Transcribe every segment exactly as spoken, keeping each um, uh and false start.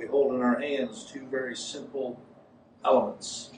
we hold in our hands two very simple elements.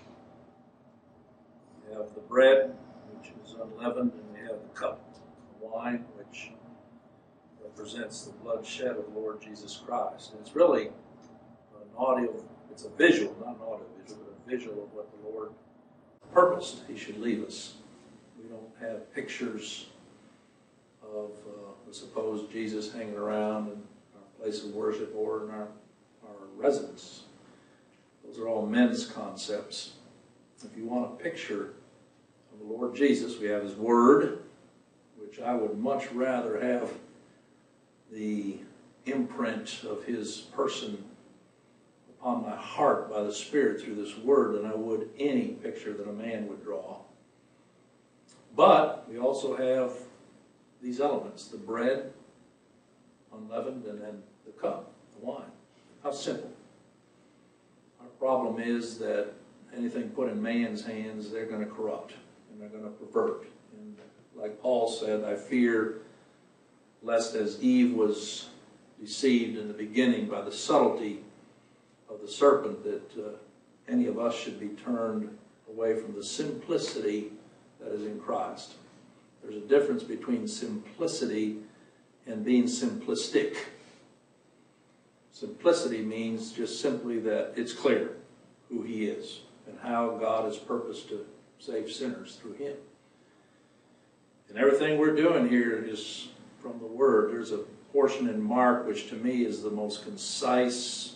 We have the bread, which is unleavened, and we have the cup of wine, which represents the blood shed of the Lord Jesus Christ. And it's really an audio, it's a visual, not an audio visual, but a visual of what the Lord purposed He should leave us. We don't have pictures of uh, the supposed Jesus hanging around in our place of worship or in our, our residence. Those are all men's concepts. If you want a picture of the Lord Jesus, we have His Word, which I would much rather have the imprint of His person upon my heart by the Spirit through this Word than I would any picture that a man would draw. But we also have these elements, the bread, unleavened, and then the cup, the wine. How simple. Our problem is that anything put in man's hands, they're going to corrupt and they're going to pervert. And like Paul said, I fear lest as Eve was deceived in the beginning by the subtlety of the serpent, that uh, any of us should be turned away from the simplicity that is in Christ. There's a difference between simplicity and being simplistic. Simplicity means just simply that it's clear who He is and how God has purposed to save sinners through Him. And everything we're doing here is from the Word. There's a portion in Mark which to me is the most concise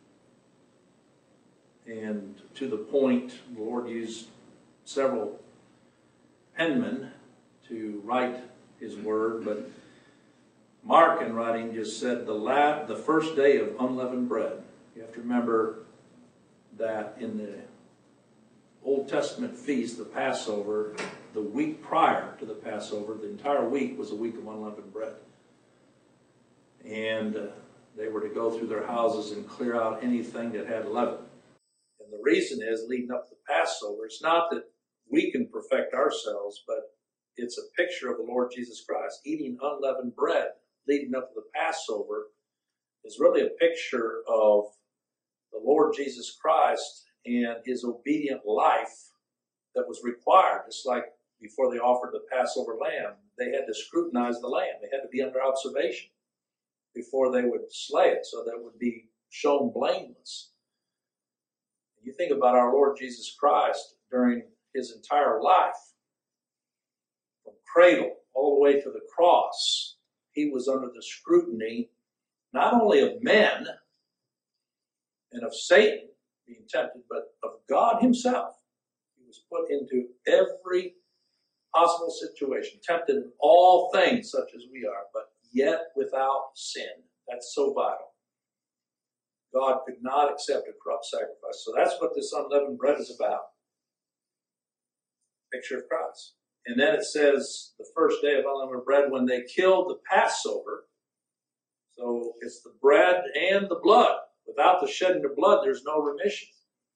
and to the point. The Lord used several penmen to write His Word, but Mark in writing just said the la the first day of unleavened bread. You have to remember that in the Old Testament feast, the Passover, the week prior to the Passover, the entire week was a week of unleavened bread. And uh, they were to go through their houses and clear out anything that had leaven. And the reason is, leading up to the Passover, it's not that we can perfect ourselves, but it's a picture of the Lord Jesus Christ. Eating unleavened bread leading up to the Passover is really a picture of the Lord Jesus Christ and His obedient life that was required. Just like before they offered the Passover lamb, they had to scrutinize the lamb. They had to be under observation before they would slay it, so that it would be shown blameless. You think about our Lord Jesus Christ during His entire life, from cradle all the way to the cross, He was under the scrutiny not only of men and of Satan being tempted, but of God Himself. He was put into every possible situation, tempted in all things such as we are, but yet without sin. That's so vital. God could not accept a corrupt sacrifice. So that's what this unleavened bread is about. Picture of Christ. And then it says the first day of unleavened bread when they killed the Passover. So it's the bread and the blood. Without the shedding of blood, there's no remission.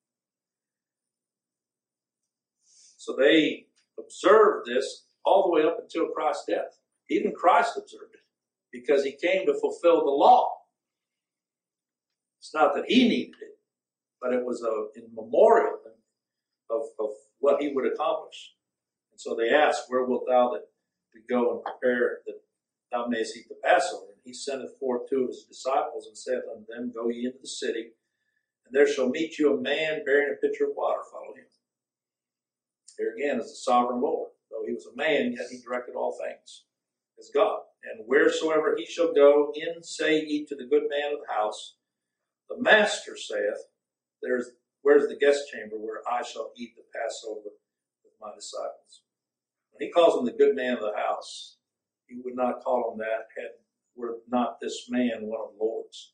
So they observed this all the way up until Christ's death. Even Christ observed it because He came to fulfill the law. It's not that He needed it, but it was a in memorial of, of what He would accomplish. And so they asked, where wilt thou that we go and prepare that thou mayest eat the Passover? And He sendeth forth two of His disciples and saith unto them, go ye into the city, and there shall meet you a man bearing a pitcher of water. Follow him. Here again is the sovereign Lord. Though He was a man, yet He directed all things as God. And wheresoever he shall go, in say ye to the good man of the house, the Master saith, There's where's the guest chamber where I shall eat the Passover with my disciples. When He calls him the good man of the house, He would not call him that had were not this man one of the Lord's.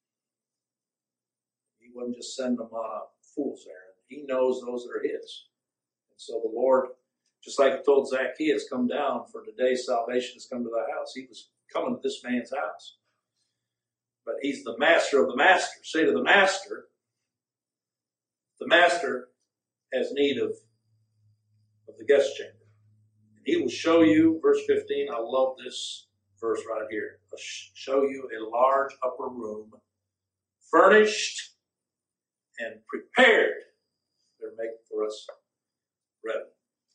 He wouldn't just send them on a fool's errand. He knows those that are His. And so the Lord, just like He told Zacchaeus, come down, for today's salvation has come to thy house. He was coming to this man's house. But He's the master of the master. Say to the master, the master has need of, of the guest chamber. And He will show you, verse fifteen, I love this verse right here. I'll show you a large upper room furnished and prepared. They're making for us ready.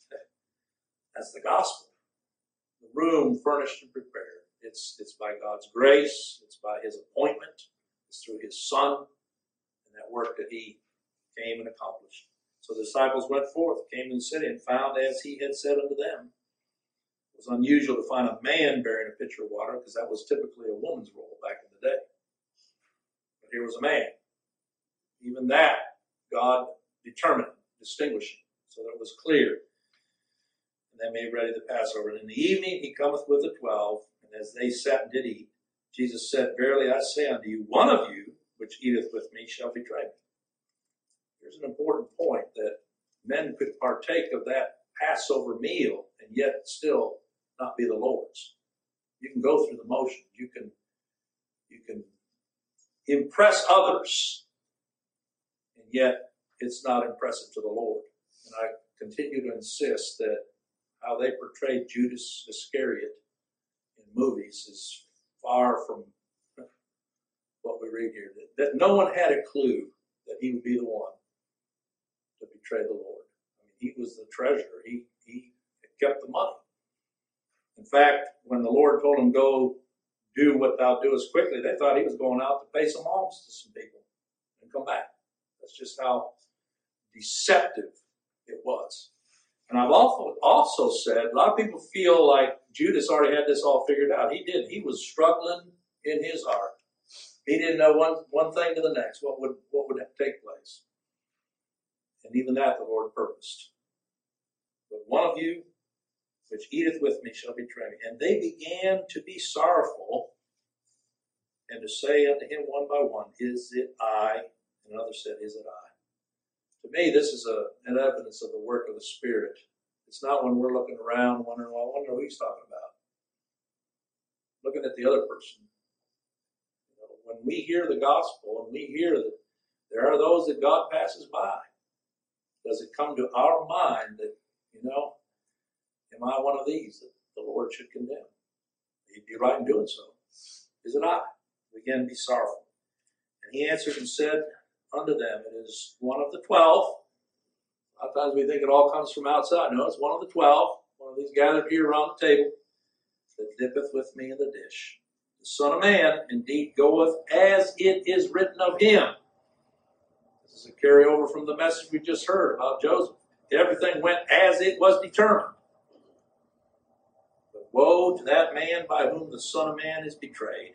That's the gospel. The room furnished and prepared. It's, it's by God's grace. It's by his appointment. It's through his Son and that work that he came and accomplished. So the disciples went forth, came to the city, and found as he had said unto them. It was unusual to find a man bearing a pitcher of water, because that was typically a woman's role back in the day. But here was a man. Even that, God determined, distinguishing, so that it was clear. And they made ready the Passover. And in the evening he cometh with the twelve, and as they sat and did eat, Jesus said, Verily I say unto you, one of you which eateth with me shall betray me. Here's an important point, that men could partake of that Passover meal and yet still not be the Lord's. You can go through the motions. You can, you can impress others, and yet it's not impressive to the Lord. And I continue to insist that how they portrayed Judas Iscariot in movies is far from what we read here. That, that no one had a clue that he would be the one to betray the Lord. I mean, he was the treasurer. He, he kept the money. In fact, when the Lord told him, go do what thou doest quickly, they thought he was going out to pay some alms to some people and come back. That's just how deceptive it was. And I've also, also said, a lot of people feel like Judas already had this all figured out. He didn't. He was struggling in his heart. He didn't know one, one thing to the next, what would, what would take place. And even that the Lord purposed. But one of you which eateth with me shall betray me. And they began to be sorrowful, and to say unto him one by one, Is it I? And another said, Is it I? To me, this is a, an evidence of the work of the Spirit. It's not when we're looking around wondering, well, I wonder who he's talking about. Looking at the other person. You know, when we hear the gospel and we hear that there are those that God passes by, does it come to our mind that, you know, am I one of these that the Lord should condemn? He'd be right in doing so. Is it I? Again, be sorrowful. And he answered and said unto them, It is one of the twelve. A lot of times we think it all comes from outside. No, it's one of the twelve, one of these gathered here around the table, that dippeth with me in the dish. The Son of Man indeed goeth as it is written of him. This is a carryover from the message we just heard about Joseph. Everything went as it was determined. But woe to that man by whom the Son of Man is betrayed.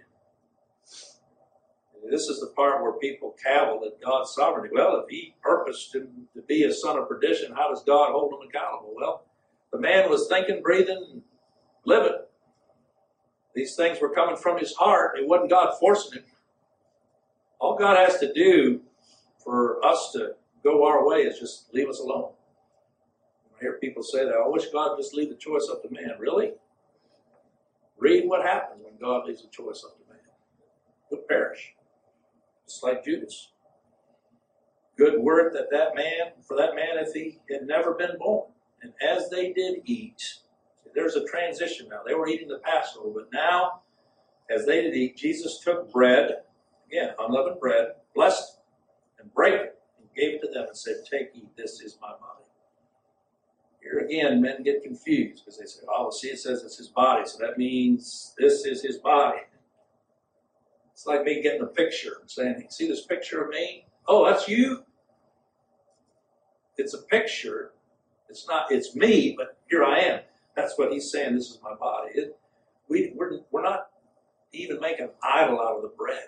This is the part where people cavil at God's sovereignty. Well, if he purposed him to be a son of perdition, how does God hold him accountable? Well, the man was thinking, breathing, living. These things were coming from his heart. It wasn't God forcing him. All God has to do for us to go our way is just leave us alone. I hear people say that, I wish God would just leave the choice up to man. Really? Read what happens when God leaves the choice up to man. He'll perish. Just like Judas. Good word that that man, for that man if he had never been born. And as they did eat, there's a transition now. They were eating the Passover, but now, as they did eat, Jesus took bread, again, unleavened bread, blessed it, and brake it, and gave it to them and said, Take, eat, this is my body. Here again, men get confused because they say, oh, well, see, it says it's his body, so that means this is his body. It's like me getting a picture and saying, see this picture of me? Oh, that's you? It's a picture. It's not, it's me, but here I am. That's what he's saying, this is my body. It, we, we're, we're not even making an idol out of the bread.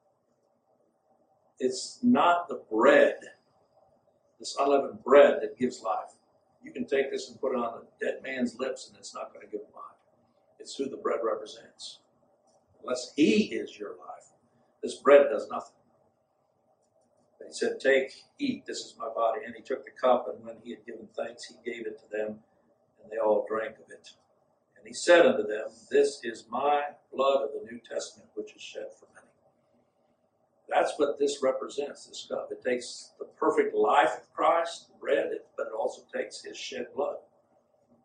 It's not the bread, this unleavened bread, that gives life. You can take this and put it on a dead man's lips and it's not going to give him life. It's who the bread represents. Unless he is your life, this bread does nothing. He said, Take, eat, this is my body. And he took the cup, and when he had given thanks, he gave it to them, and they all drank of it. And he said unto them, This is my blood of the New Testament, which is shed for many. That's what this represents, this cup. It takes the perfect life of Christ, the bread, but it also takes his shed blood.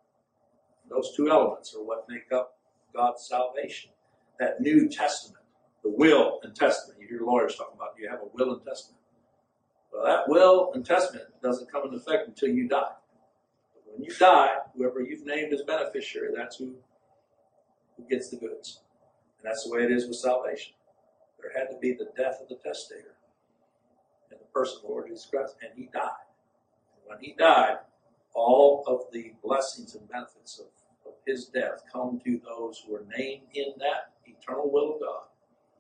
Those two elements are what make up God's salvation. That New Testament. the will and testament. You hear lawyers talking about, do you have a will and testament? Well, that will and testament doesn't come into effect until you die. But when you die, whoever you've named as beneficiary, that's who, who gets the goods. And that's the way it is with salvation. There had to be the death of the testator in the person of the Lord Jesus Christ, and he died. And when he died, all of the blessings and benefits of, of his death come to those who are named in that eternal will of God.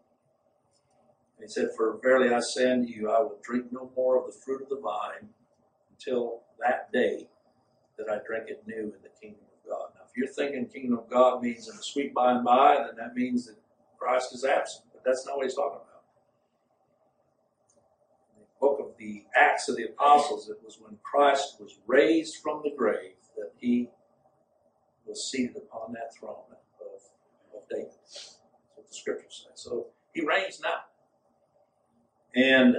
And he said, for verily I say unto you, I will drink no more of the fruit of the vine until that day that I drink it new in the kingdom of God. Now, if you're thinking kingdom of God means in the sweet by and by, then that means that Christ is absent. But that's not what he's talking about. In the book of the Acts of the Apostles, it was when Christ was raised from the grave that he was seated upon that throne of, of David. That's what the scriptures say. So he reigns now. And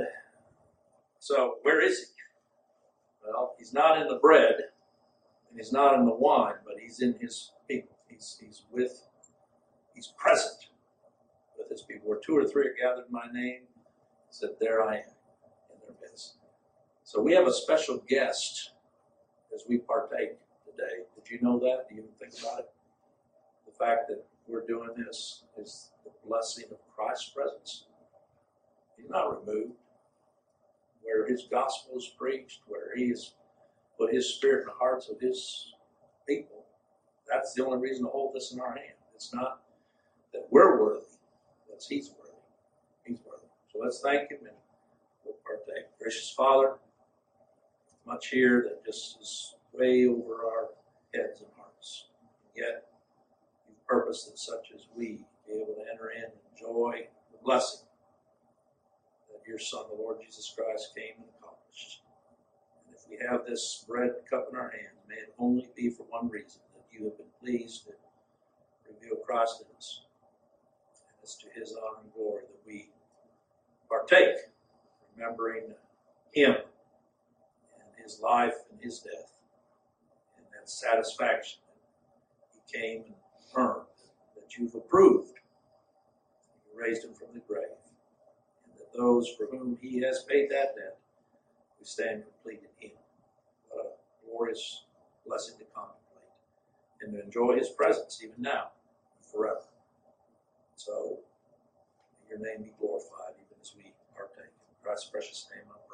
so where is he? Well, he's not in the bread and he's not in the wine, but he's in his people. He's, he's with, he's present with his people. Where two or three are gathered in my name, he said, there I am in their midst. So we have a special guest as we partake today. Did you know that? Do you even think about it? The fact that we're doing this is the blessing of Christ's presence. He's not removed. Where his gospel is preached, where he has put his spirit in the hearts of his people, that's the only reason to hold this in our hand. It's not that we're worthy, it's he's worthy. He's worthy. So let's thank him and we'll partake. Gracious Father, much here that just is way over our heads and hearts. And yet, you've purposed that such as we be able to enter in and enjoy the blessing that your Son, the Lord Jesus Christ, came and accomplished. And if we have this bread and cup in our hands, may it only be for one reason, that you have been pleased to reveal Christ in us. And it's to his honor and glory that we partake, remembering him and his life and his death, and that satisfaction that he came and earned, that you've approved. You raised him from the grave. Those for whom he has paid that debt, we stand complete in him. What a glorious blessing to contemplate and to enjoy his presence even now and forever. So, may your name be glorified even as we partake. In Christ's precious name, I pray.